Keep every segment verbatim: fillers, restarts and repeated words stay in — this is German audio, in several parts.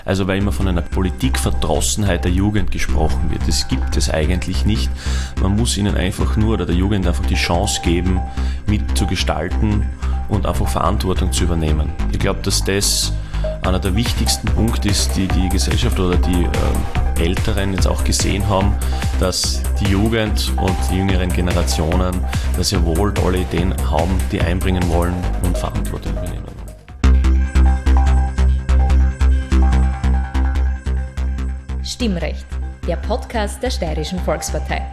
Also weil immer von einer Politikverdrossenheit der Jugend gesprochen wird. Das gibt es eigentlich nicht. Man muss ihnen einfach nur oder der Jugend einfach die Chance geben, mitzugestalten und einfach Verantwortung zu übernehmen. Ich glaube, dass das einer der wichtigsten Punkte ist, die die Gesellschaft oder die äh, Älteren jetzt auch gesehen haben, dass die Jugend und die jüngeren Generationen da sehr wohl tolle Ideen haben, die einbringen wollen und Verantwortung übernehmen wollen. Stimmrecht, der Podcast der Steirischen Volkspartei.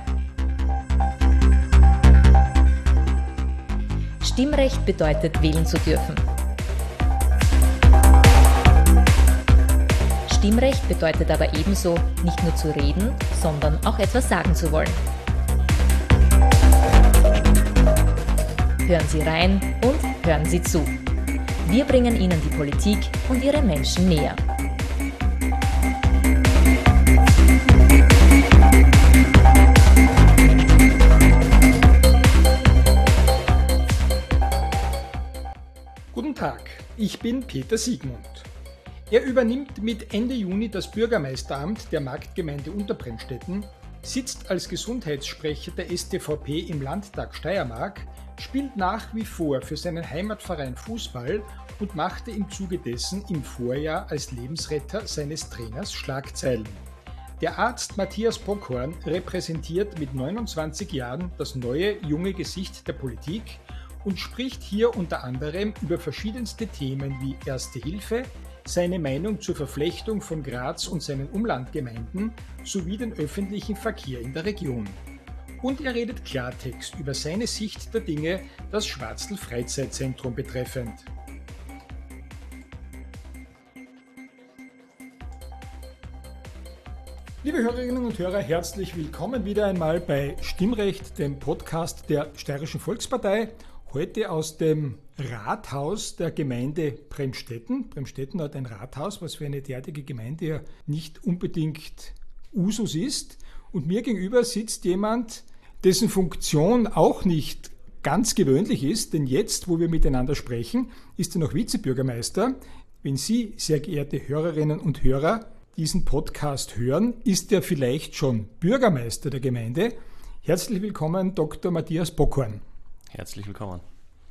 Stimmrecht bedeutet, wählen zu dürfen. Stimmrecht bedeutet aber ebenso, nicht nur zu reden, sondern auch etwas sagen zu wollen. Hören Sie rein und hören Sie zu. Wir bringen Ihnen die Politik und ihre Menschen näher. Guten Tag, ich bin Peter Siegmund. Er übernimmt mit Ende Juni das Bürgermeisteramt der Marktgemeinde Unterbremstetten, sitzt als Gesundheitssprecher der S T V P im Landtag Steiermark, spielt nach wie vor für seinen Heimatverein Fußball und machte im Zuge dessen im Vorjahr als Lebensretter seines Trainers Schlagzeilen. Der Arzt Matthias Bockhorn repräsentiert mit neunundzwanzig Jahren das neue, junge Gesicht der Politik und spricht hier unter anderem über verschiedenste Themen wie Erste Hilfe, seine Meinung zur Verflechtung von Graz und seinen Umlandgemeinden sowie den öffentlichen Verkehr in der Region. Und er redet Klartext über seine Sicht der Dinge, das Schwarzl Freizeitzentrum betreffend. Liebe Hörerinnen und Hörer, herzlich willkommen wieder einmal bei Stimmrecht, dem Podcast der Steirischen Volkspartei. Heute aus dem Rathaus der Gemeinde Bremstetten. Bremstetten hat ein Rathaus, was für eine derartige Gemeinde ja nicht unbedingt Usus ist. Und mir gegenüber sitzt jemand, dessen Funktion auch nicht ganz gewöhnlich ist, denn jetzt, wo wir miteinander sprechen, ist er noch Vizebürgermeister. Wenn Sie, sehr geehrte Hörerinnen und Hörer, diesen Podcast hören, ist er vielleicht schon Bürgermeister der Gemeinde. Herzlich willkommen, Doktor Matthias Bockhorn. Herzlich willkommen.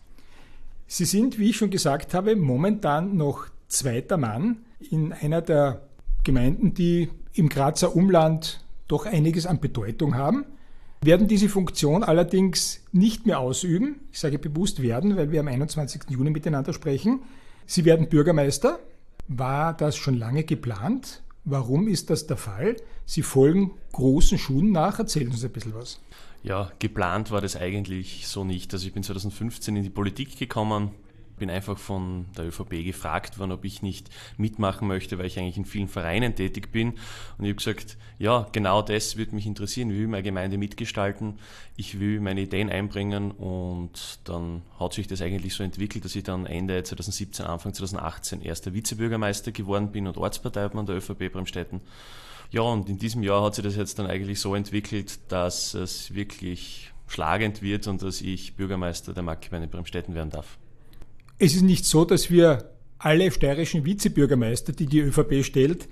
Sie sind, wie ich schon gesagt habe, momentan noch zweiter Mann in einer der Gemeinden, die im Grazer Umland doch einiges an Bedeutung haben, werden diese Funktion allerdings nicht mehr ausüben. Ich sage bewusst werden, weil wir am einundzwanzigsten Juni miteinander sprechen. Sie werden Bürgermeister. War das schon lange geplant? Warum ist das der Fall? Sie folgen großen Schuhen nach. Erzählen Sie uns ein bisschen was. Ja, geplant war das eigentlich so nicht. Also ich bin zweitausendfünfzehn in die Politik gekommen, bin einfach von der ÖVP gefragt worden, ob ich nicht mitmachen möchte, weil ich eigentlich in vielen Vereinen tätig bin. Und ich habe gesagt, ja, genau das würde mich interessieren. Ich will meine Gemeinde mitgestalten, ich will meine Ideen einbringen und dann hat sich das eigentlich so entwickelt, dass ich dann Ende zweitausendsiebzehn, Anfang zweitausendachtzehn erster Vizebürgermeister geworden bin und Ortsparteiobmann der ÖVP Bremstetten. Ja, und in diesem Jahr hat sich das jetzt dann eigentlich so entwickelt, dass es wirklich schlagend wird und dass ich Bürgermeister der Marktgemeinde Bremstetten werden darf. Es ist nicht so, dass wir alle steirischen Vizebürgermeister, die die ÖVP stellt,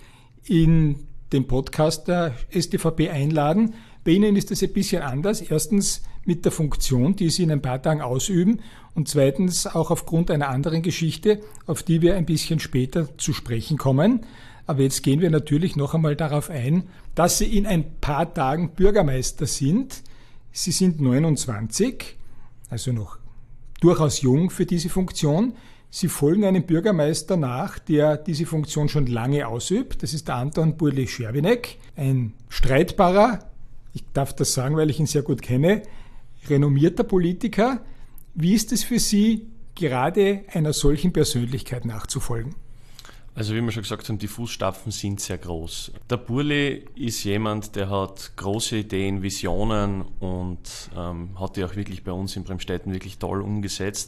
in den Podcast der S T V P einladen. Bei Ihnen ist das ein bisschen anders. Erstens mit der Funktion, die Sie in ein paar Tagen ausüben und zweitens auch aufgrund einer anderen Geschichte, auf die wir ein bisschen später zu sprechen kommen. Aber jetzt gehen wir natürlich noch einmal darauf ein, dass Sie in ein paar Tagen Bürgermeister sind. Sie sind neunundzwanzig, also noch durchaus jung für diese Funktion. Sie folgen einem Bürgermeister nach, der diese Funktion schon lange ausübt. Das ist der Anton Burli-Scherwinek, ein streitbarer, ich darf das sagen, weil ich ihn sehr gut kenne, renommierter Politiker. Wie ist es für Sie, gerade einer solchen Persönlichkeit nachzufolgen? Also wie wir schon gesagt haben, die Fußstapfen sind sehr groß. Der Burli ist jemand, der hat große Ideen, Visionen und ähm, hat die auch wirklich bei uns in Bremstetten wirklich toll umgesetzt.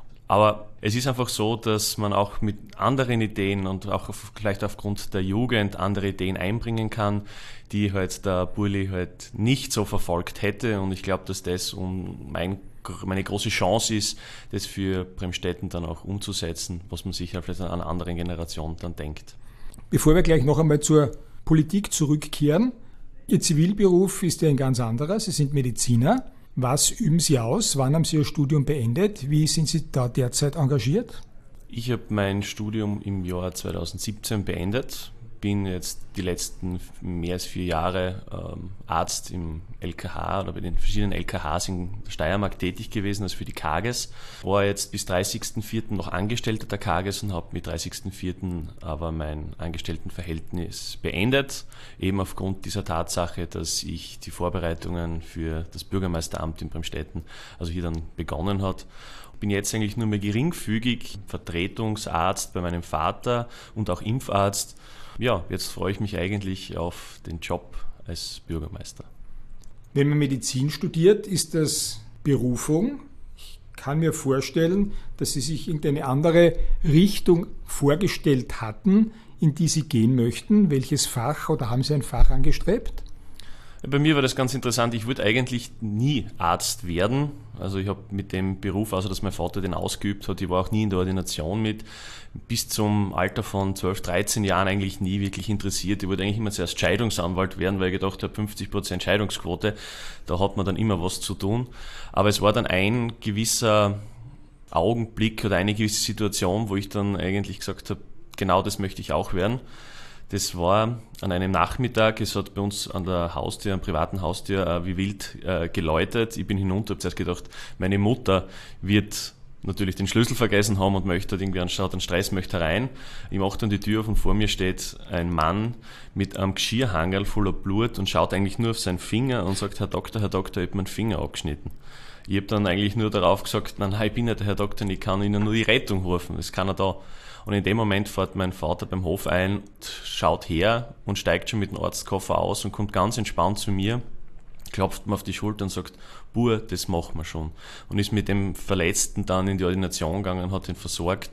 Aber es ist einfach so, dass man auch mit anderen Ideen und auch auf, vielleicht aufgrund der Jugend andere Ideen einbringen kann, die halt der Burli halt nicht so verfolgt hätte. Und ich glaube, dass das um mein meine große Chance ist, das für Bremstetten dann auch umzusetzen, was man sich ja vielleicht an einer anderen Generation dann denkt. Bevor wir gleich noch einmal zur Politik zurückkehren, Ihr Zivilberuf ist ja ein ganz anderer. Sie sind Mediziner. Was üben Sie aus? Wann haben Sie Ihr Studium beendet? Wie sind Sie da derzeit engagiert? Ich habe mein Studium im Jahr zweitausendsiebzehn beendet. Bin jetzt die letzten mehr als vier Jahre ähm, Arzt im L K H oder bei den verschiedenen L K Hs in der Steiermark tätig gewesen, also für die K G S. War jetzt bis dreißigsten vierten noch Angestellter der K G S und habe mit dreißigsten vierten aber mein Angestelltenverhältnis beendet, eben aufgrund dieser Tatsache, dass ich die Vorbereitungen für das Bürgermeisteramt in Bremstetten, also hier dann begonnen hat. Bin jetzt eigentlich nur mehr geringfügig Vertretungsarzt bei meinem Vater und auch Impfarzt. Ja, jetzt freue ich mich eigentlich auf den Job als Bürgermeister. Wenn man Medizin studiert, ist das Berufung. Ich kann mir vorstellen, dass Sie sich irgendeine andere Richtung vorgestellt hatten, in die Sie gehen möchten. Welches Fach oder haben Sie ein Fach angestrebt? Bei mir war das ganz interessant. Ich wollte eigentlich nie Arzt werden. Also ich habe mit dem Beruf, außer dass mein Vater den ausgeübt hat, ich war auch nie in der Ordination mit, bis zum Alter von zwölf, dreizehn Jahren eigentlich nie wirklich interessiert. Ich wollte eigentlich immer zuerst Scheidungsanwalt werden, weil ich gedacht habe, fünfzig Prozent Scheidungsquote, da hat man dann immer was zu tun. Aber es war dann ein gewisser Augenblick oder eine gewisse Situation, wo ich dann eigentlich gesagt habe, genau das möchte ich auch werden. Das war an einem Nachmittag, es hat bei uns an der Haustür, am privaten Haustür, äh, wie wild äh, geläutet. Ich bin hinunter, habe zuerst gedacht, meine Mutter wird natürlich den Schlüssel vergessen haben und möchte halt irgendwie anstatt einen Stress, möchte rein. Ich mache dann die Tür auf und vor mir steht ein Mann mit einem Geschirrhangerl voller Blut und schaut eigentlich nur auf seinen Finger und sagt, Herr Doktor, Herr Doktor, ich habe meinen Finger abgeschnitten. Ich habe dann eigentlich nur darauf gesagt, nein, ich bin nicht der Herr Doktor, ich kann Ihnen nur die Rettung rufen, das kann er da. Und in dem Moment fährt mein Vater beim Hof ein, und schaut her und steigt schon mit dem Arztkoffer aus und kommt ganz entspannt zu mir, klopft mir auf die Schulter und sagt, Bur, das machen wir schon. Und ist mit dem Verletzten dann in die Ordination gegangen, hat ihn versorgt.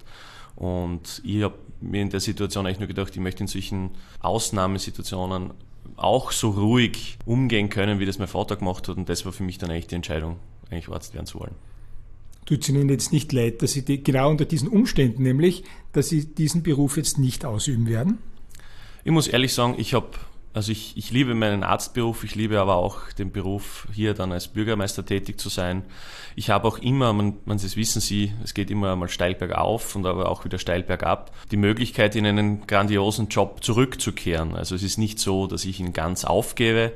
Und ich habe mir in der Situation eigentlich nur gedacht, ich möchte in solchen Ausnahmesituationen auch so ruhig umgehen können, wie das mein Vater gemacht hat. Und das war für mich dann eigentlich die Entscheidung, eigentlich Arzt werden zu wollen. Tut es Ihnen jetzt nicht leid, dass Sie die, genau unter diesen Umständen, nämlich, dass Sie diesen Beruf jetzt nicht ausüben werden? Ich muss ehrlich sagen, ich habe, also ich, ich liebe meinen Arztberuf, ich liebe aber auch den Beruf, hier dann als Bürgermeister tätig zu sein. Ich habe auch immer, man, man das wissen Sie, es geht immer mal steil bergauf und aber auch wieder steil bergab, die Möglichkeit, in einen grandiosen Job zurückzukehren. Also es ist nicht so, dass ich ihn ganz aufgebe,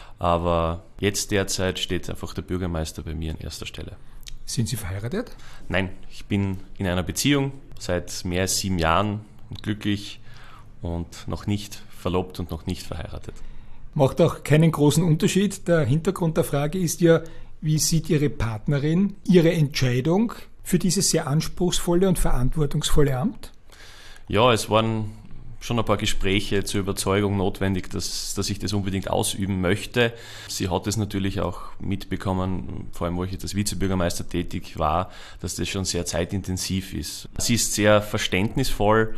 aber jetzt derzeit steht einfach der Bürgermeister bei mir an erster Stelle. Sind Sie verheiratet? Nein, ich bin in einer Beziehung seit mehr als sieben Jahren und glücklich und noch nicht verlobt und noch nicht verheiratet. Macht auch keinen großen Unterschied. Der Hintergrund der Frage ist ja, wie sieht Ihre Partnerin Ihre Entscheidung für dieses sehr anspruchsvolle und verantwortungsvolle Amt? Ja, es waren schon ein paar Gespräche zur Überzeugung notwendig, dass, dass ich das unbedingt ausüben möchte. Sie hat es natürlich auch mitbekommen, vor allem wo ich jetzt als Vizebürgermeister tätig war, dass das schon sehr zeitintensiv ist. Sie ist sehr verständnisvoll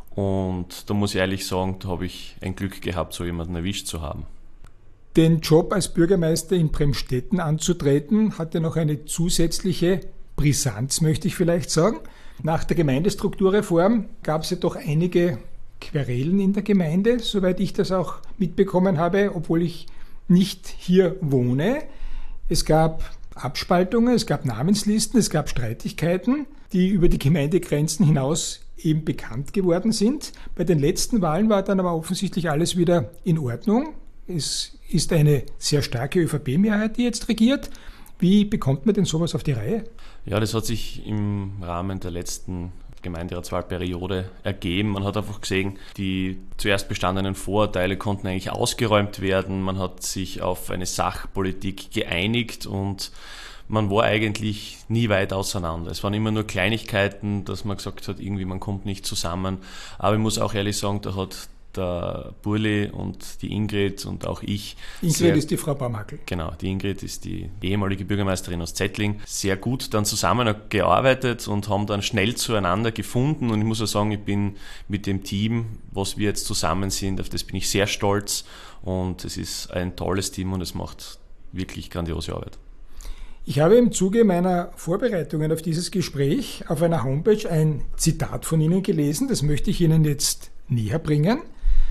und da muss ich ehrlich sagen, da habe ich ein Glück gehabt, so jemanden erwischt zu haben. Den Job als Bürgermeister in Bremstetten anzutreten, hat ja noch eine zusätzliche Brisanz, möchte ich vielleicht sagen. Nach der Gemeindestrukturreform gab es ja doch einige Querelen in der Gemeinde, soweit ich das auch mitbekommen habe, obwohl ich nicht hier wohne. Es gab Abspaltungen, es gab Namenslisten, es gab Streitigkeiten, die über die Gemeindegrenzen hinaus eben bekannt geworden sind. Bei den letzten Wahlen war dann aber offensichtlich alles wieder in Ordnung. Es ist eine sehr starke ÖVP-Mehrheit, die jetzt regiert. Wie bekommt man denn sowas auf die Reihe? Ja, das hat sich im Rahmen der letzten Gemeinderatswahlperiode ergeben. Man hat einfach gesehen, die zuerst bestandenen Vorurteile konnten eigentlich ausgeräumt werden. Man hat sich auf eine Sachpolitik geeinigt und man war eigentlich nie weit auseinander. Es waren immer nur Kleinigkeiten, dass man gesagt hat, irgendwie man kommt nicht zusammen. Aber ich muss auch ehrlich sagen, da hat der Burli und die Ingrid und auch ich. Ingrid sehr, ist die Frau Baumhackel. Genau, die Ingrid ist die ehemalige Bürgermeisterin aus Zettling. Sehr gut dann zusammengearbeitet und haben dann schnell zueinander gefunden. Und ich muss auch sagen, ich bin mit dem Team, was wir jetzt zusammen sind, auf das bin ich sehr stolz. Und es ist ein tolles Team und es macht wirklich grandiose Arbeit. Ich habe im Zuge meiner Vorbereitungen auf dieses Gespräch auf einer Homepage ein Zitat von Ihnen gelesen. Das möchte ich Ihnen jetzt näher bringen.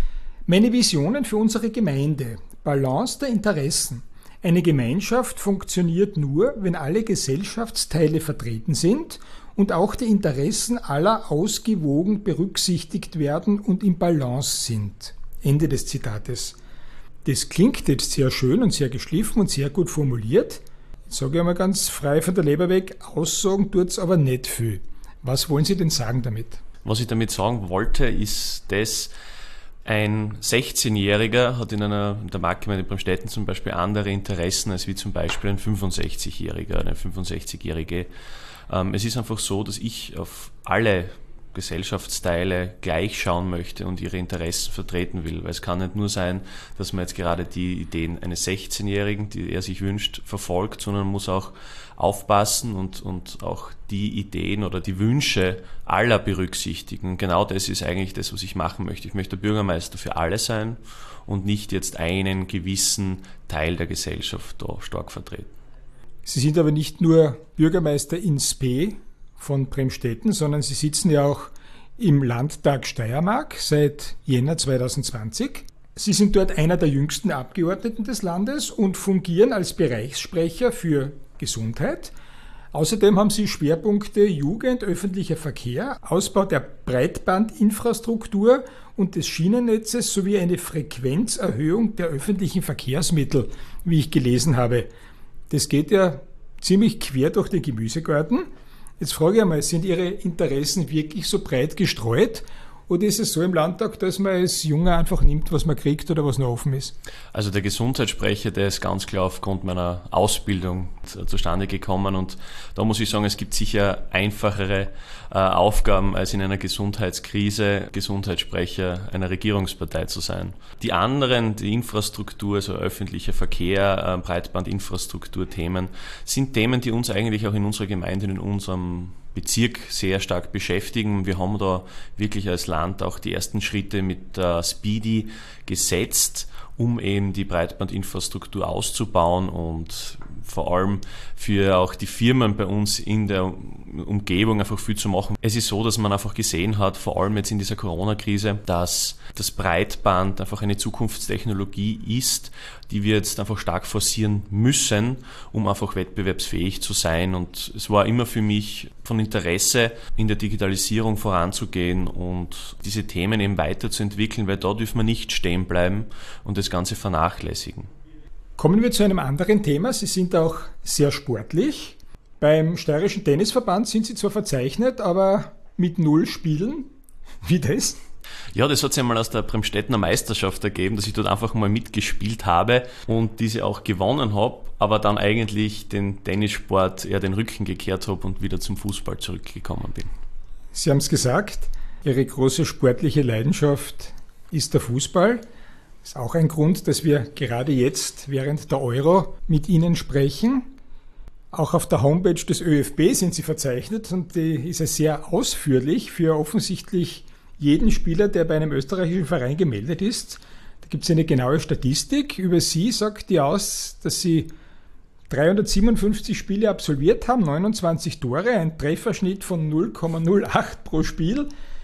Meine Visionen für unsere Gemeinde. Balance der Interessen. Eine Gemeinschaft funktioniert nur, wenn alle Gesellschaftsteile vertreten sind und auch die Interessen aller ausgewogen berücksichtigt werden und im Balance sind. Ende des Zitates. Das klingt jetzt sehr schön und sehr geschliffen und sehr gut formuliert. Jetzt sage ich einmal ganz frei von der Leber weg, aussagen tut's aber nicht viel. Was wollen Sie denn sagen damit? Was ich damit sagen wollte, ist das, ein sechzehnjähriger hat in einer in der Marktgemeinde Bremstetten zum Beispiel andere Interessen als wie zum Beispiel ein fünfundsechzigjähriger oder eine fünfundsechzigjährige. Ähm, es ist einfach so, dass ich auf alle Gesellschaftsteile gleich schauen möchte und ihre Interessen vertreten will. Weil es kann nicht nur sein, dass man jetzt gerade die Ideen eines sechzehnjährigen, die er sich wünscht, verfolgt, sondern man muss auch aufpassen und, und auch die Ideen oder die Wünsche aller berücksichtigen. Und genau das ist eigentlich das, was ich machen möchte. Ich möchte Bürgermeister für alle sein und nicht jetzt einen gewissen Teil der Gesellschaft da stark vertreten. Sie sind aber nicht nur Bürgermeister in Spe von Bremstetten, sondern Sie sitzen ja auch im Landtag Steiermark seit Jänner zweitausendzwanzig. Sie sind dort einer der jüngsten Abgeordneten des Landes und fungieren als Bereichssprecher für Gesundheit. Außerdem haben Sie Schwerpunkte Jugend, öffentlicher Verkehr, Ausbau der Breitbandinfrastruktur und des Schienennetzes sowie eine Frequenzerhöhung der öffentlichen Verkehrsmittel, wie ich gelesen habe. Das geht ja ziemlich quer durch den Gemüsegarten. Jetzt frage ich einmal, sind Ihre Interessen wirklich so breit gestreut? Oder ist es so im Landtag, dass man als Junger einfach nimmt, was man kriegt oder was noch offen ist? Also der Gesundheitssprecher, der ist ganz klar aufgrund meiner Ausbildung zustande gekommen. Und da muss ich sagen, es gibt sicher einfachere äh, Aufgaben, als in einer Gesundheitskrise Gesundheitssprecher einer Regierungspartei zu sein. Die anderen, die Infrastruktur, also öffentlicher Verkehr, äh, Breitbandinfrastrukturthemen, sind Themen, die uns eigentlich auch in unserer Gemeinde, in unserem Bezirk sehr stark beschäftigen. Wir haben da wirklich als Land auch die ersten Schritte mit der Speedy gesetzt, um eben die Breitbandinfrastruktur auszubauen und vor allem für auch die Firmen bei uns in der Umgebung einfach viel zu machen. Es ist so, dass man einfach gesehen hat, vor allem jetzt in dieser Corona-Krise, dass das Breitband einfach eine Zukunftstechnologie ist, die wir jetzt einfach stark forcieren müssen, um einfach wettbewerbsfähig zu sein. Und es war immer für mich von Interesse, in der Digitalisierung voranzugehen und diese Themen eben weiterzuentwickeln, weil da dürfen wir nicht stehen bleiben und das Ganze vernachlässigen. Kommen wir zu einem anderen Thema. Sie sind auch sehr sportlich. Beim Steirischen Tennisverband sind Sie zwar verzeichnet, aber mit null Spielen. Wie das? Ja, das hat sich einmal aus der Bremstettener Meisterschaft ergeben, dass ich dort einfach mal mitgespielt habe und diese auch gewonnen habe, aber dann eigentlich den Tennissport eher den Rücken gekehrt habe und wieder zum Fußball zurückgekommen bin. Sie haben es gesagt, Ihre große sportliche Leidenschaft ist der Fußball. Das ist auch ein Grund, dass wir gerade jetzt während der Euro mit Ihnen sprechen. Auch auf der Homepage des ÖFB sind Sie verzeichnet und die ist ja sehr ausführlich für offensichtlich jeden Spieler, der bei einem österreichischen Verein gemeldet ist. Da gibt es eine genaue Statistik. Über Sie sagt die aus, dass Sie dreihundertsiebenundfünfzig Spiele absolviert haben, neunundzwanzig Tore, ein Trefferschnitt von null Komma null acht pro Spiel,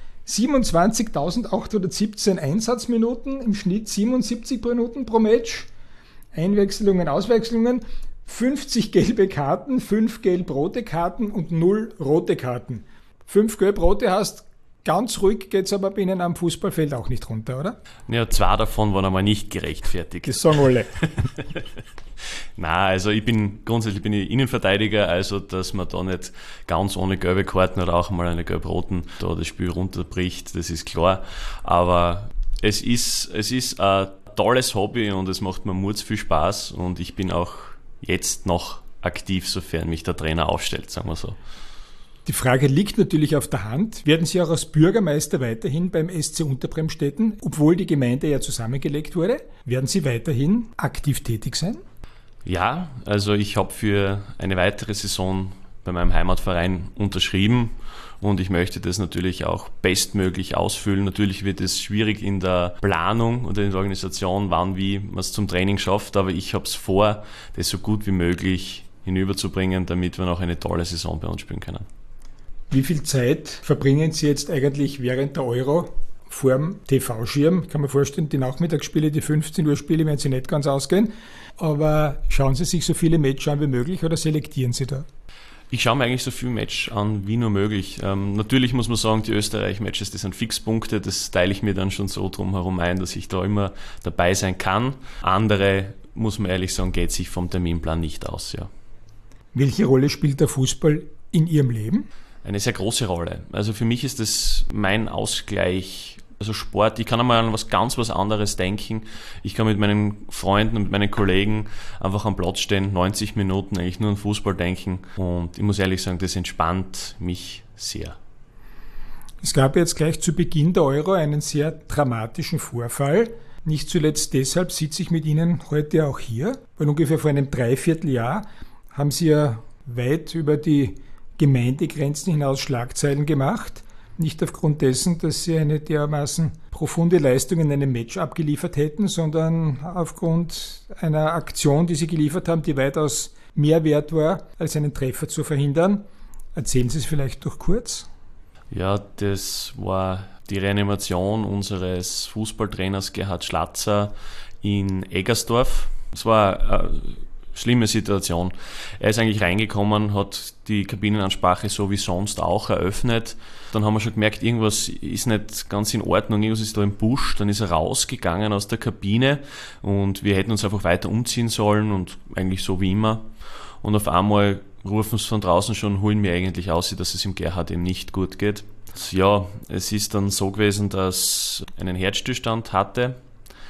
siebenundzwanzigtausendachthundertsiebzehn Einsatzminuten, im Schnitt siebenundsiebzig Minuten pro Match, Einwechslungen, Auswechslungen, fünfzig gelbe Karten, fünf gelb-rote Karten und null rote Karten. Fünf gelb-rote hast, ganz ruhig geht es aber bei Ihnen am Fußballfeld auch nicht runter, oder? Ja, zwei davon waren aber nicht gerechtfertigt. Das sagen alle. Nein, also ich bin grundsätzlich bin ich Innenverteidiger, also dass man da nicht ganz ohne gelbe Karten oder auch mal eine gelb-roten da das Spiel runterbricht, das ist klar. Aber es ist, es ist ein tolles Hobby und es macht mir murz viel Spaß und ich bin auch jetzt noch aktiv, sofern mich der Trainer aufstellt, sagen wir so. Die Frage liegt natürlich auf der Hand. Werden Sie auch als Bürgermeister weiterhin beim S C Unterbremstetten, obwohl die Gemeinde ja zusammengelegt wurde, werden Sie weiterhin aktiv tätig sein? Ja, also ich habe für eine weitere Saison bei meinem Heimatverein unterschrieben und ich möchte das natürlich auch bestmöglich ausfüllen. Natürlich wird es schwierig in der Planung oder in der Organisation, wann, wie man es zum Training schafft, aber ich habe es vor, das so gut wie möglich hinüberzubringen, damit wir noch eine tolle Saison bei uns spielen können. Wie viel Zeit verbringen Sie jetzt eigentlich während der Euro vorm T V-Schirm. Ich kann mir vorstellen, die Nachmittagsspiele, die fünfzehn Uhr Spiele werden Sie nicht ganz ausgehen. Aber schauen Sie sich so viele Matches an wie möglich oder selektieren Sie da? Ich schaue mir eigentlich so viel Match an wie nur möglich. Ähm, natürlich muss man sagen, die Österreich-Matches, das sind Fixpunkte, das teile ich mir dann schon so drum herum ein, dass ich da immer dabei sein kann. Andere, muss man ehrlich sagen, geht sich vom Terminplan nicht aus. Ja. Welche Rolle spielt der Fußball in Ihrem Leben? Eine sehr große Rolle. Also für mich ist das mein Ausgleich. Also Sport, ich kann einmal an was ganz was anderes denken. Ich kann mit meinen Freunden und mit meinen Kollegen einfach am Platz stehen, neunzig Minuten eigentlich nur an Fußball denken. Und ich muss ehrlich sagen, das entspannt mich sehr. Es gab jetzt gleich zu Beginn der Euro einen sehr dramatischen Vorfall. Nicht zuletzt deshalb sitze ich mit Ihnen heute auch hier, weil ungefähr vor einem Dreivierteljahr haben Sie ja weit über die Gemeindegrenzen hinaus Schlagzeilen gemacht. Nicht aufgrund dessen, dass Sie eine dermaßen profunde Leistung in einem Match abgeliefert hätten, sondern aufgrund einer Aktion, die Sie geliefert haben, die weitaus mehr wert war, als einen Treffer zu verhindern. Erzählen Sie es vielleicht doch kurz. Ja, das war die Reanimation unseres Fußballtrainers Gerhard Schlatzer in Eggersdorf. Es war eine schlimme Situation. Er ist eigentlich reingekommen, hat die Kabinenansprache so wie sonst auch eröffnet. Dann haben wir schon gemerkt, irgendwas ist nicht ganz in Ordnung, irgendwas ist da im Busch. Dann ist er rausgegangen aus der Kabine und wir hätten uns einfach weiter umziehen sollen und eigentlich so wie immer. Und auf einmal rufen sie von draußen schon, holen mir eigentlich aus, dass es im Gerhard eben nicht gut geht. Ja, es ist dann so gewesen, dass er einen Herzstillstand hatte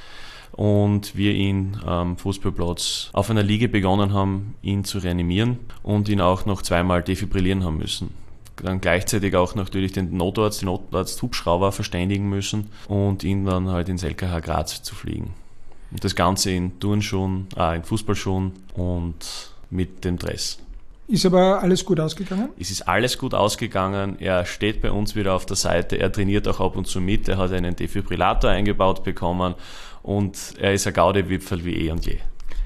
und wir ihn am Fußballplatz auf einer Liege begonnen haben, ihn zu reanimieren und ihn auch noch zweimal defibrillieren haben müssen. Dann gleichzeitig auch natürlich den Notarzt, den Notarzt-Hubschrauber verständigen müssen und ihn dann halt ins L K H Graz zu fliegen. Und das Ganze in Turnschuhen, ah, in Fußballschuhen und mit dem Dress. Ist aber alles gut ausgegangen? Es ist alles gut ausgegangen. Er steht bei uns wieder auf der Seite. Er trainiert auch ab und zu mit. Er hat einen Defibrillator eingebaut bekommen und er ist ein Gaudi-Wipfel wie eh und je.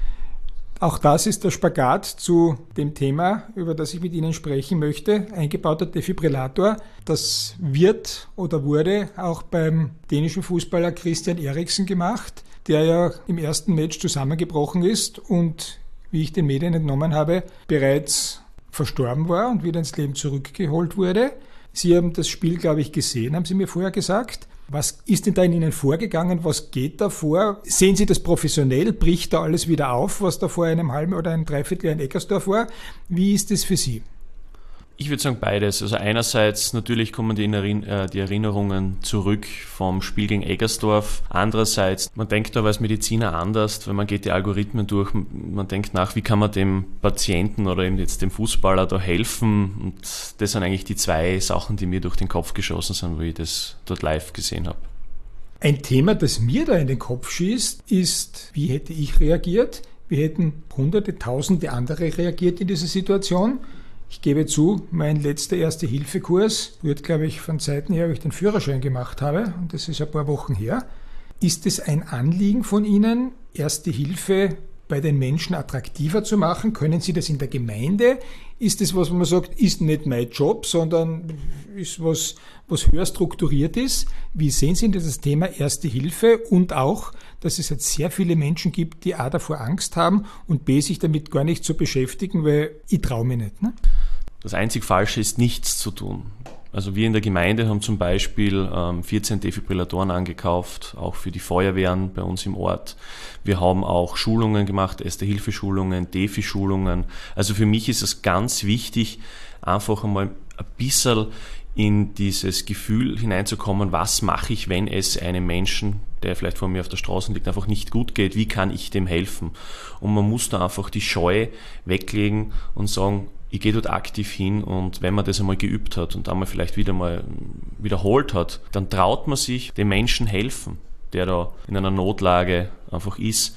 Auch das ist der Spagat zu dem Thema, über das ich mit Ihnen sprechen möchte. Eingebauter Defibrillator. Das wird oder wurde auch beim dänischen Fußballer Christian Eriksen gemacht, der ja im ersten Match zusammengebrochen ist und, wie ich den Medien entnommen habe, bereits verstorben war und wieder ins Leben zurückgeholt wurde. Sie haben das Spiel, glaube ich, gesehen, haben Sie mir vorher gesagt. Was ist denn da in Ihnen vorgegangen? Was geht da vor? Sehen Sie das professionell? Bricht da alles wieder auf, was da vor einem halben oder einem Dreivierteljahr in Eggersdorf war? Wie ist das für Sie? Ich würde sagen beides. Also einerseits natürlich kommen die, Erinner- die Erinnerungen zurück vom Spiel gegen Eggersdorf. Andererseits, man denkt da als Mediziner anders, weil man geht die Algorithmen durch, man denkt nach, wie kann man dem Patienten oder eben jetzt dem Fußballer da helfen. Und das sind eigentlich die zwei Sachen, die mir durch den Kopf geschossen sind, wo ich das dort live gesehen habe. Ein Thema, das mir da in den Kopf schießt, ist, wie hätte ich reagiert? Wie hätten hunderte, tausende andere reagiert in dieser Situation? Ich gebe zu, mein letzter Erste-Hilfe-Kurs wird, glaube ich, von Zeiten her, wo ich den Führerschein gemacht habe, und das ist ein paar Wochen her. Ist es ein Anliegen von Ihnen, Erste Hilfe bei den Menschen attraktiver zu machen? Können Sie das in der Gemeinde? Ist es was, wo man sagt, ist nicht mein Job, sondern ist was, was höher strukturiert ist? Wie sehen Sie das Thema Erste Hilfe und auch, dass es jetzt sehr viele Menschen gibt, die A, davor Angst haben und B, sich damit gar nicht zu beschäftigen, weil ich traue mich nicht, ne? Das einzig Falsche ist, nichts zu tun. Also wir in der Gemeinde haben zum Beispiel ähm, vierzehn Defibrillatoren angekauft, auch für die Feuerwehren bei uns im Ort. Wir haben auch Schulungen gemacht, Erste-Hilfe-Schulungen, Defi-Schulungen. Also für mich ist es ganz wichtig, einfach einmal ein bisschen in dieses Gefühl hineinzukommen, was mache ich, wenn es einem Menschen, der vielleicht vor mir auf der Straße liegt, einfach nicht gut geht, wie kann ich dem helfen? Und man muss da einfach die Scheu weglegen und sagen, ich gehe dort aktiv hin und wenn man das einmal geübt hat und einmal vielleicht wieder mal wiederholt hat, dann traut man sich dem Menschen helfen, der da in einer Notlage einfach ist.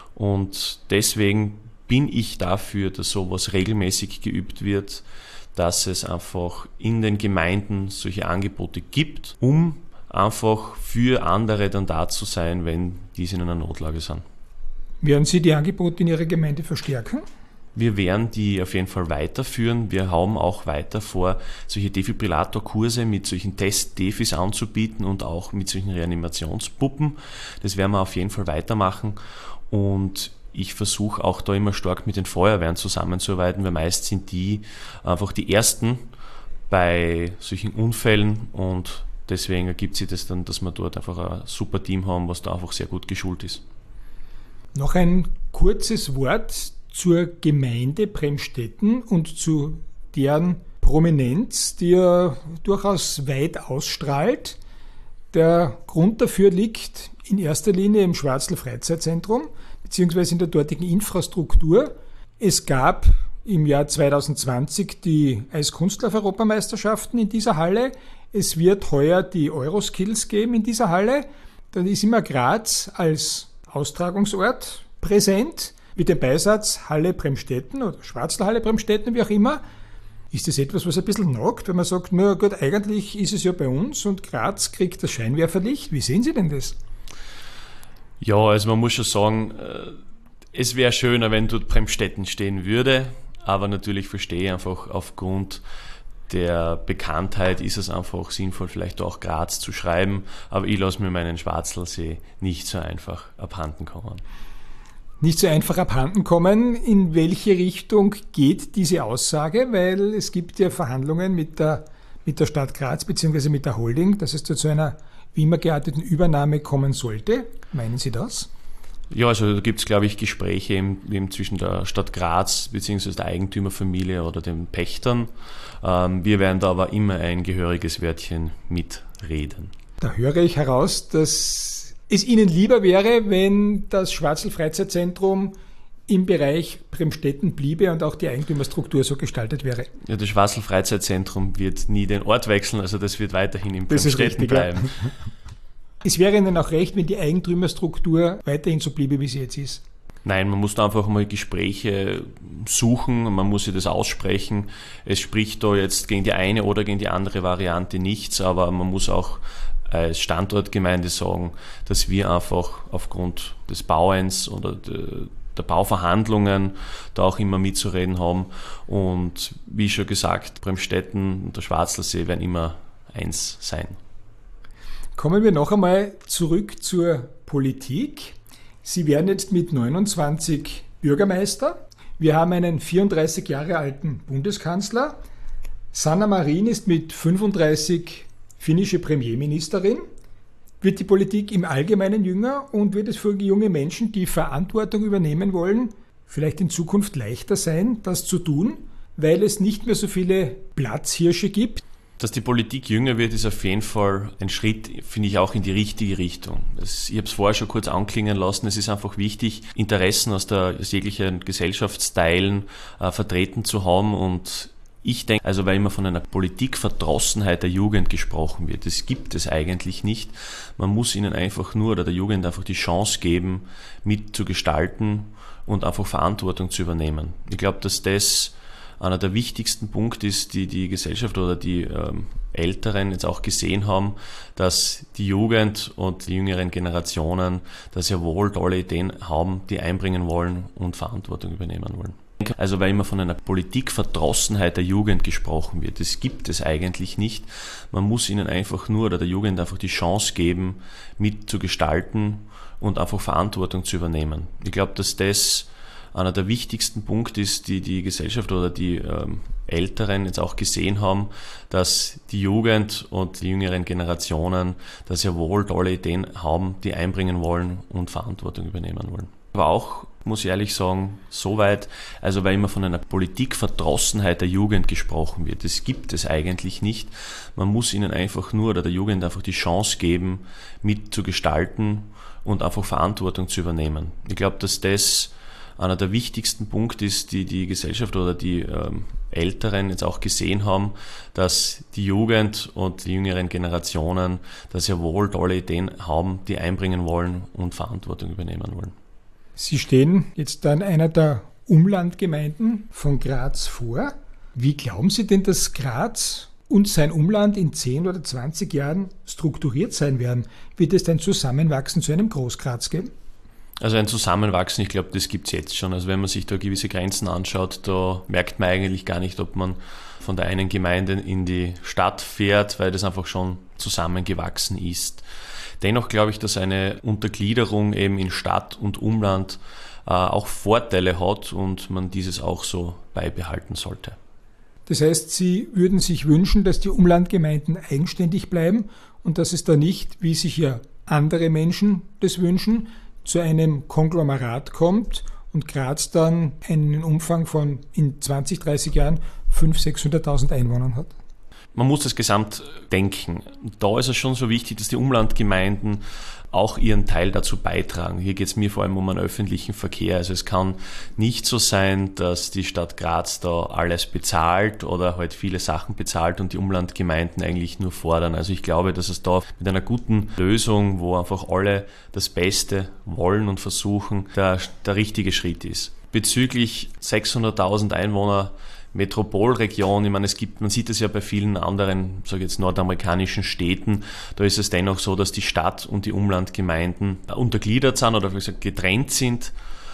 Und deswegen bin ich dafür, dass sowas regelmäßig geübt wird, dass es einfach in den Gemeinden solche Angebote gibt, um einfach für andere dann da zu sein, wenn diese in einer Notlage sind. Werden Sie die Angebote in Ihrer Gemeinde verstärken? Wir werden die auf jeden Fall weiterführen. Wir haben auch weiter vor, solche Defibrillatorkurse mit solchen Test-Defis anzubieten und auch mit solchen Reanimationspuppen. Das werden wir auf jeden Fall weitermachen. Und ich versuche auch da immer stark mit den Feuerwehren zusammenzuarbeiten, weil meist sind die einfach die Ersten bei solchen Unfällen und deswegen ergibt sich das dann, dass wir dort einfach ein super Team haben, was da einfach sehr gut geschult ist. Noch ein kurzes Wort zur Gemeinde Bremstetten und zu deren Prominenz, die ja durchaus weit ausstrahlt. Der Grund dafür liegt in erster Linie im Schwarzl Freizeitzentrum beziehungsweise in der dortigen Infrastruktur. Es gab im Jahr zwanzig zwanzig die Eiskunstlauf-Europameisterschaften in dieser Halle. Es wird heuer die Euroskills geben in dieser Halle. Dann ist immer Graz als Austragungsort präsent mit dem Beisatz Halle Bremstetten oder Schwarzl Halle Bremstetten, wie auch immer. Ist das etwas, was ein bisschen nagt, wenn man sagt, na gut, eigentlich ist es ja bei uns und Graz kriegt das Scheinwerferlicht. Wie sehen Sie denn das? Ja, also man muss schon sagen, es wäre schöner, wenn dort Bremstetten stehen würde, aber natürlich verstehe ich einfach aufgrund der Bekanntheit ist es einfach sinnvoll, vielleicht auch Graz zu schreiben, aber ich lasse mir meinen Schwarzlsee nicht so einfach abhanden kommen. Nicht so einfach abhanden kommen. In welche Richtung geht diese Aussage? Weil es gibt ja Verhandlungen mit der, mit der Stadt Graz bzw. mit der Holding, dass es zu einer wie immer gearteten Übernahme kommen sollte. Meinen Sie das? Ja, also da gibt es, glaube ich, Gespräche eben, eben zwischen der Stadt Graz bzw. der Eigentümerfamilie oder den Pächtern. Ähm, wir werden da aber immer ein gehöriges Wörtchen mitreden. Da höre ich heraus, dass es Ihnen lieber wäre, wenn das Schwarzl Freizeitzentrum im Bereich Bremstetten bliebe und auch die Eigentümerstruktur so gestaltet wäre. Ja, das Schwarzl Freizeitzentrum wird nie den Ort wechseln, also das wird weiterhin in Bremstetten bleiben. Ja. Es wäre Ihnen auch recht, wenn die Eigentümerstruktur weiterhin so bliebe, wie sie jetzt ist? Nein, man muss da einfach mal Gespräche suchen, man muss sich das aussprechen. Es spricht da jetzt gegen die eine oder gegen die andere Variante nichts, aber man muss auch als Standortgemeinde sagen, dass wir einfach aufgrund des Bauens oder der Bauverhandlungen da auch immer mitzureden haben. Und wie schon gesagt, Bremstetten und der Schwarzlsee werden immer eins sein. Kommen wir noch einmal zurück zur Politik. Sie werden jetzt mit neunundzwanzig Bürgermeister. Wir haben einen vierunddreißig Jahre alten Bundeskanzler. Sanna Marin ist mit fünfunddreißig finnische Premierministerin. Wird die Politik im Allgemeinen jünger und wird es für junge Menschen, die Verantwortung übernehmen wollen, vielleicht in Zukunft leichter sein, das zu tun, weil es nicht mehr so viele Platzhirsche gibt? Dass die Politik jünger wird, ist auf jeden Fall ein Schritt, finde ich, auch in die richtige Richtung. Ich habe es vorher schon kurz anklingen lassen, es ist einfach wichtig, Interessen aus, der, aus jeglichen Gesellschaftsteilen äh, vertreten zu haben und ich denke, also weil immer von einer Politikverdrossenheit der Jugend gesprochen wird, das gibt es eigentlich nicht. Man muss ihnen einfach nur oder der Jugend einfach die Chance geben, mitzugestalten und einfach Verantwortung zu übernehmen. Ich glaube, dass das einer der wichtigsten Punkte ist, die die Gesellschaft oder die ähm, Älteren jetzt auch gesehen haben, dass die Jugend und die jüngeren Generationen da sehr wohl tolle Ideen haben, die einbringen wollen und Verantwortung übernehmen wollen. Also weil immer von einer Politikverdrossenheit der Jugend gesprochen wird, das gibt es eigentlich nicht. Man muss ihnen einfach nur oder der Jugend einfach die Chance geben, mitzugestalten und einfach Verantwortung zu übernehmen. Ich glaube, dass das einer der wichtigsten Punkte ist, die die Gesellschaft oder die ähm, Älteren jetzt auch gesehen haben, dass die Jugend und die jüngeren Generationen da sehr wohl tolle Ideen haben, die einbringen wollen und Verantwortung übernehmen wollen. Aber auch, muss ich ehrlich sagen, soweit, also weil immer von einer Politikverdrossenheit der Jugend gesprochen wird, das gibt es eigentlich nicht. Man muss ihnen einfach nur oder der Jugend einfach die Chance geben, mitzugestalten und einfach Verantwortung zu übernehmen. Ich glaube, dass das einer der wichtigsten Punkte ist, die die Gesellschaft oder die ähm, Älteren jetzt auch gesehen haben, dass die Jugend und die jüngeren Generationen da sehr wohl tolle Ideen haben, die einbringen wollen und Verantwortung übernehmen wollen. Sie stehen jetzt an einer der Umlandgemeinden von Graz vor. Wie glauben Sie denn, dass Graz und sein Umland in zehn oder zwanzig Jahren strukturiert sein werden? Wird es ein Zusammenwachsen zu einem Großgraz geben? Also ein Zusammenwachsen, ich glaube, das gibt es jetzt schon. Also wenn man sich da gewisse Grenzen anschaut, da merkt man eigentlich gar nicht, ob man von der einen Gemeinde in die Stadt fährt, weil das einfach schon zusammengewachsen ist. Dennoch glaube ich, dass eine Untergliederung eben in Stadt und Umland äh, auch Vorteile hat und man dieses auch so beibehalten sollte. Das heißt, Sie würden sich wünschen, dass die Umlandgemeinden eigenständig bleiben und dass es da nicht, wie sich ja andere Menschen das wünschen, zu einem Konglomerat kommt und Graz dann einen Umfang von in zwanzig, dreißig Jahren fünfhunderttausend, sechshunderttausend Einwohnern hat. Man muss das Gesamt denken. Da ist es schon so wichtig, dass die Umlandgemeinden auch ihren Teil dazu beitragen. Hier geht es mir vor allem um einen öffentlichen Verkehr. Also es kann nicht so sein, dass die Stadt Graz da alles bezahlt oder halt viele Sachen bezahlt und die Umlandgemeinden eigentlich nur fordern. Also ich glaube, dass es da mit einer guten Lösung, wo einfach alle das Beste wollen und versuchen, der, der richtige Schritt ist. Bezüglich sechshunderttausend Einwohner Metropolregion, ich meine, es gibt, man sieht es ja bei vielen anderen, sage ich jetzt, nordamerikanischen Städten, da ist es dennoch so, dass die Stadt und die Umlandgemeinden untergliedert sind oder wie gesagt getrennt sind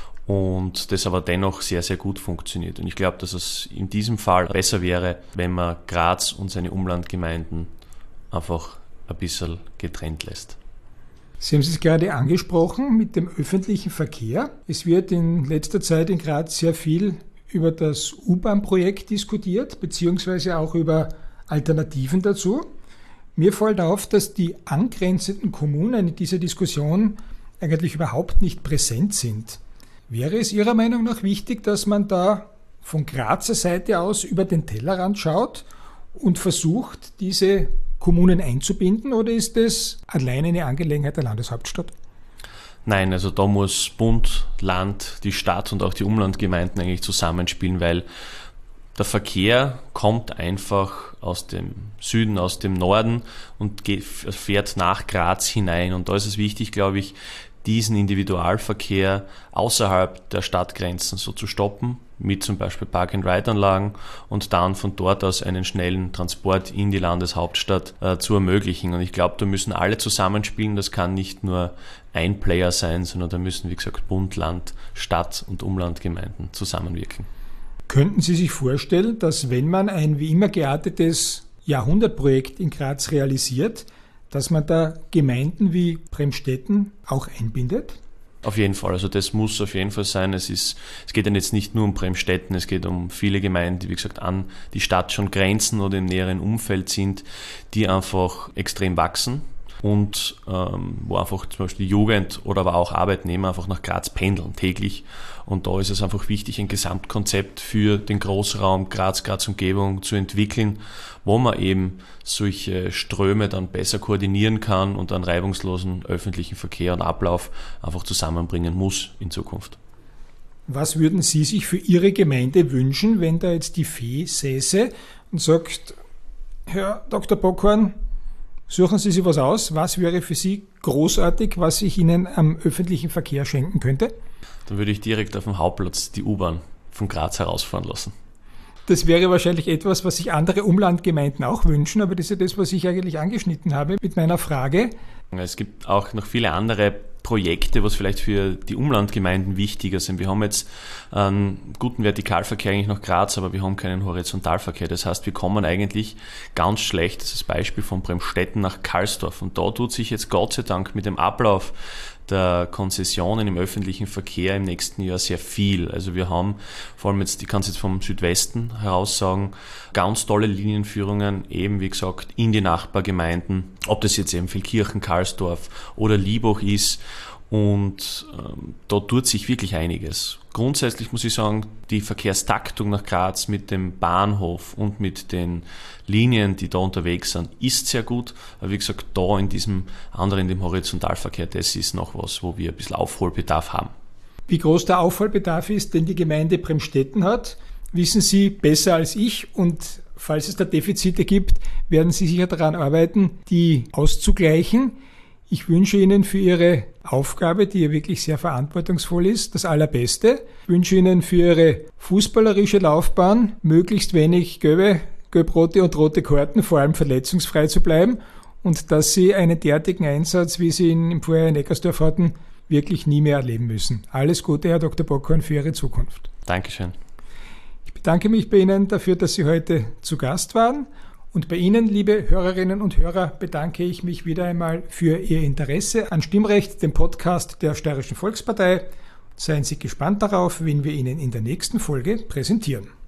und das aber dennoch sehr, sehr gut funktioniert. Und ich glaube, dass es in diesem Fall besser wäre, wenn man Graz und seine Umlandgemeinden einfach ein bisschen getrennt lässt. Sie haben es gerade angesprochen mit dem öffentlichen Verkehr. Es wird in letzter Zeit in Graz sehr viel über das U-Bahn-Projekt diskutiert, beziehungsweise auch über Alternativen dazu. Mir fällt auf, dass die angrenzenden Kommunen in dieser Diskussion eigentlich überhaupt nicht präsent sind. Wäre es Ihrer Meinung nach wichtig, dass man da von Grazer Seite aus über den Tellerrand schaut und versucht, diese Kommunen einzubinden, oder ist das allein eine Angelegenheit der Landeshauptstadt? Nein, also da muss Bund, Land, die Stadt und auch die Umlandgemeinden eigentlich zusammenspielen, weil der Verkehr kommt einfach aus dem Süden, aus dem Norden und geht, fährt nach Graz hinein. Und da ist es wichtig, glaube ich, diesen Individualverkehr außerhalb der Stadtgrenzen so zu stoppen, mit zum Beispiel Park-and-Ride-Anlagen und dann von dort aus einen schnellen Transport in die Landeshauptstadt äh, zu ermöglichen. Und ich glaube, da müssen alle zusammenspielen. Das kann nicht nur ein Player sein, sondern da müssen, wie gesagt, Bund, Land, Stadt und Umlandgemeinden zusammenwirken. Könnten Sie sich vorstellen, dass wenn man ein wie immer geartetes Jahrhundertprojekt in Graz realisiert, dass man da Gemeinden wie Bremstetten auch einbindet? Auf jeden Fall, also das muss auf jeden Fall sein. Es ist, es geht dann jetzt nicht nur um Bremstetten, es geht um viele Gemeinden, die wie gesagt an die Stadt schon grenzen oder im näheren Umfeld sind, die einfach extrem wachsen und ähm, wo einfach zum Beispiel die Jugend oder aber auch Arbeitnehmer einfach nach Graz pendeln täglich. Und da ist es einfach wichtig, ein Gesamtkonzept für den Großraum Graz, Graz-Umgebung zu entwickeln, wo man eben solche Ströme dann besser koordinieren kann und einen reibungslosen öffentlichen Verkehr und Ablauf einfach zusammenbringen muss in Zukunft. Was würden Sie sich für Ihre Gemeinde wünschen, wenn da jetzt die Fee säße und sagt, Herr Doktor Bockhorn, suchen Sie sich was aus, was wäre für Sie großartig, was ich Ihnen am öffentlichen Verkehr schenken könnte? Dann würde ich direkt auf dem Hauptplatz die U-Bahn von Graz herausfahren lassen. Das wäre wahrscheinlich etwas, was sich andere Umlandgemeinden auch wünschen, aber das ist ja das, was ich eigentlich angeschnitten habe mit meiner Frage. Es gibt auch noch viele andere Projekte, was vielleicht für die Umlandgemeinden wichtiger sind. Wir haben jetzt einen guten Vertikalverkehr eigentlich nach Graz, aber wir haben keinen Horizontalverkehr. Das heißt, wir kommen eigentlich ganz schlecht, das ist das Beispiel von Bremstetten nach Karlsdorf. Und da tut sich jetzt Gott sei Dank mit dem Ablauf der Konzessionen im öffentlichen Verkehr im nächsten Jahr sehr viel. Also wir haben, vor allem jetzt, ich kann es jetzt vom Südwesten heraus sagen, ganz tolle Linienführungen, eben wie gesagt, in die Nachbargemeinden, ob das jetzt eben Vilkirchen, Karlsdorf oder Liebach ist. Und ähm, da tut sich wirklich einiges. Grundsätzlich muss ich sagen, die Verkehrstaktung nach Graz mit dem Bahnhof und mit den Linien, die da unterwegs sind, ist sehr gut. Aber wie gesagt, da in diesem anderen, in dem Horizontalverkehr, das ist noch was, wo wir ein bisschen Aufholbedarf haben. Wie groß der Aufholbedarf ist, den die Gemeinde Bremstetten hat, wissen Sie besser als ich. Und falls es da Defizite gibt, werden Sie sicher daran arbeiten, die auszugleichen. Ich wünsche Ihnen für Ihre Aufgabe, die ja wirklich sehr verantwortungsvoll ist, das Allerbeste. Ich wünsche Ihnen für Ihre fußballerische Laufbahn möglichst wenig gelbe, gelb-rote und rote Karten, vor allem verletzungsfrei zu bleiben und dass Sie einen derartigen Einsatz, wie Sie ihn im Vorjahr in Eckersdorf hatten, wirklich nie mehr erleben müssen. Alles Gute, Herr Doktor Bockhorn, für Ihre Zukunft. Dankeschön. Ich bedanke mich bei Ihnen dafür, dass Sie heute zu Gast waren. Und bei Ihnen, liebe Hörerinnen und Hörer, bedanke ich mich wieder einmal für Ihr Interesse an Stimmrecht, dem Podcast der Steirischen Volkspartei. Seien Sie gespannt darauf, wen wir Ihnen in der nächsten Folge präsentieren.